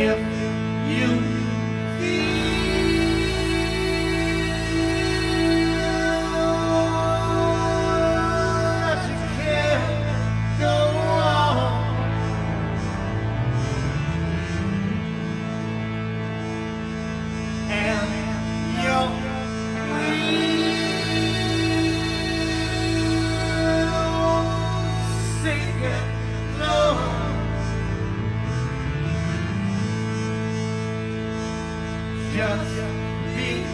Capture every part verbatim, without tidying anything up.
if you feel that you can't go on, and you're singing low, just believe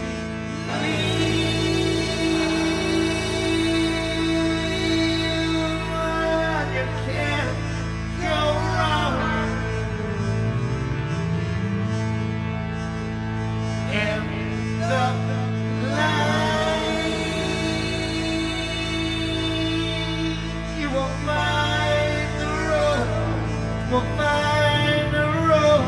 you can't go wrong, and the line you will find the road, will find the road.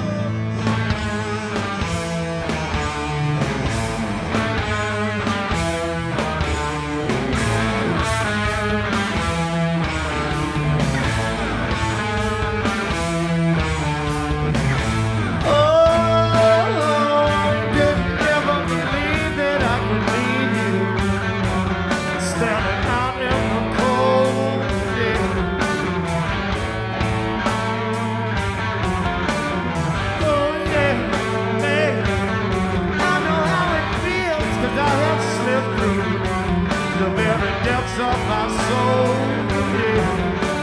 Of my soul, yeah.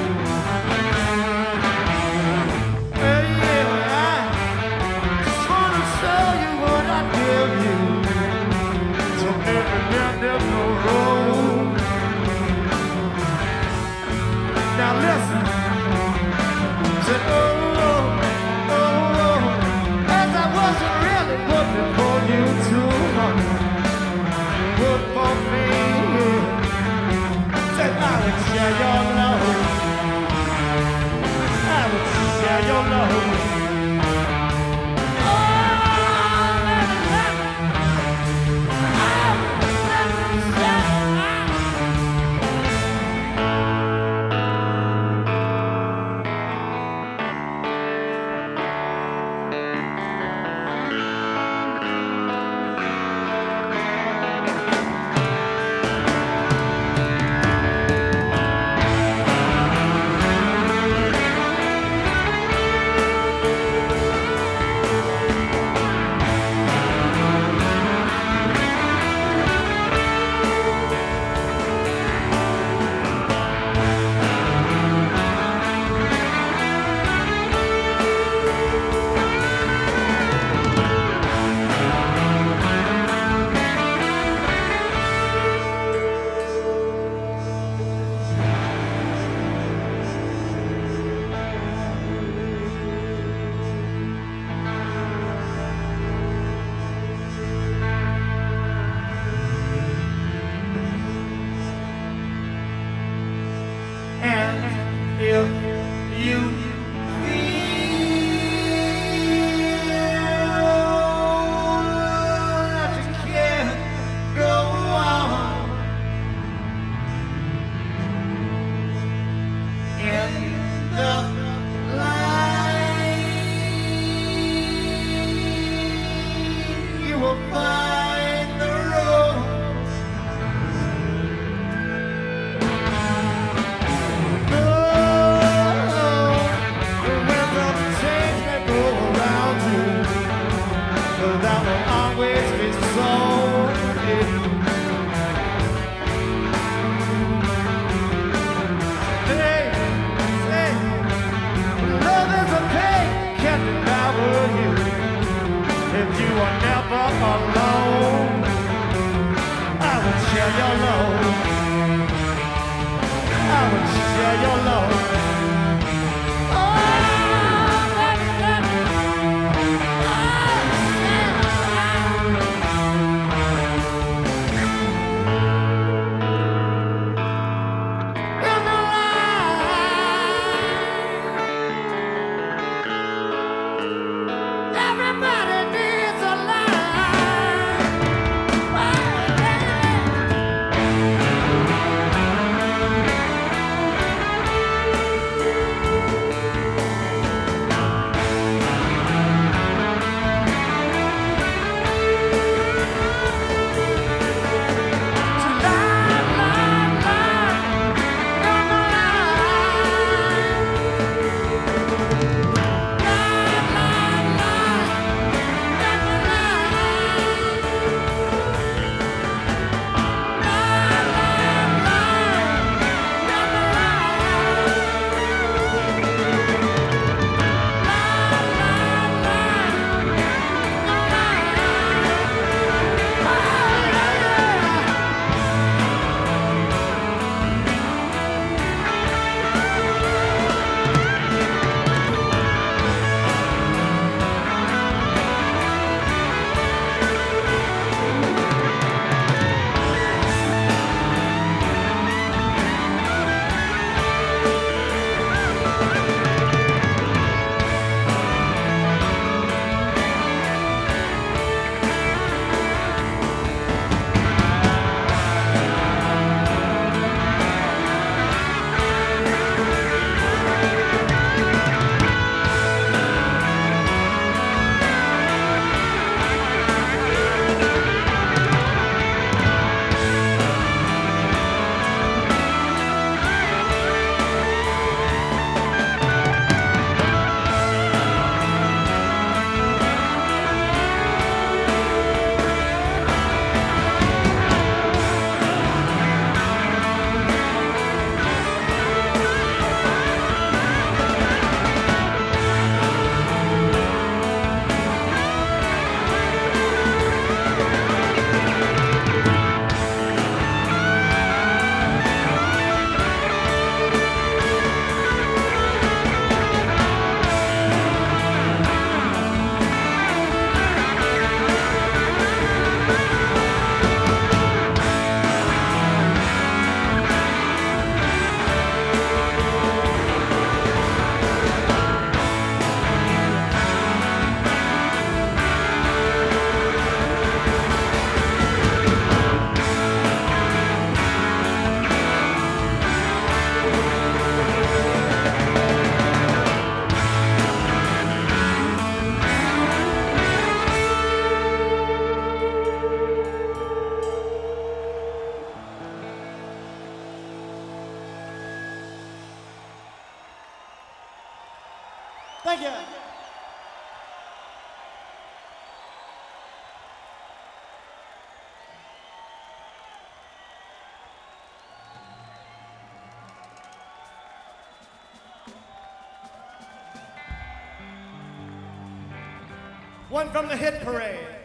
Well, yeah, I just wanna show you what I give you. So every bend of the road. Now listen. Said, oh, oh, oh, as I wasn't really looking for you too much. Good for me. I would share your love. I would share your love. If you feel that you can't go on, in the line you will find the road. That will always be so. Hey, hey, love is a pain, can't devour you. If you are never alone, I would share your love. I would share your love. Thank you. One from the Hit Parade.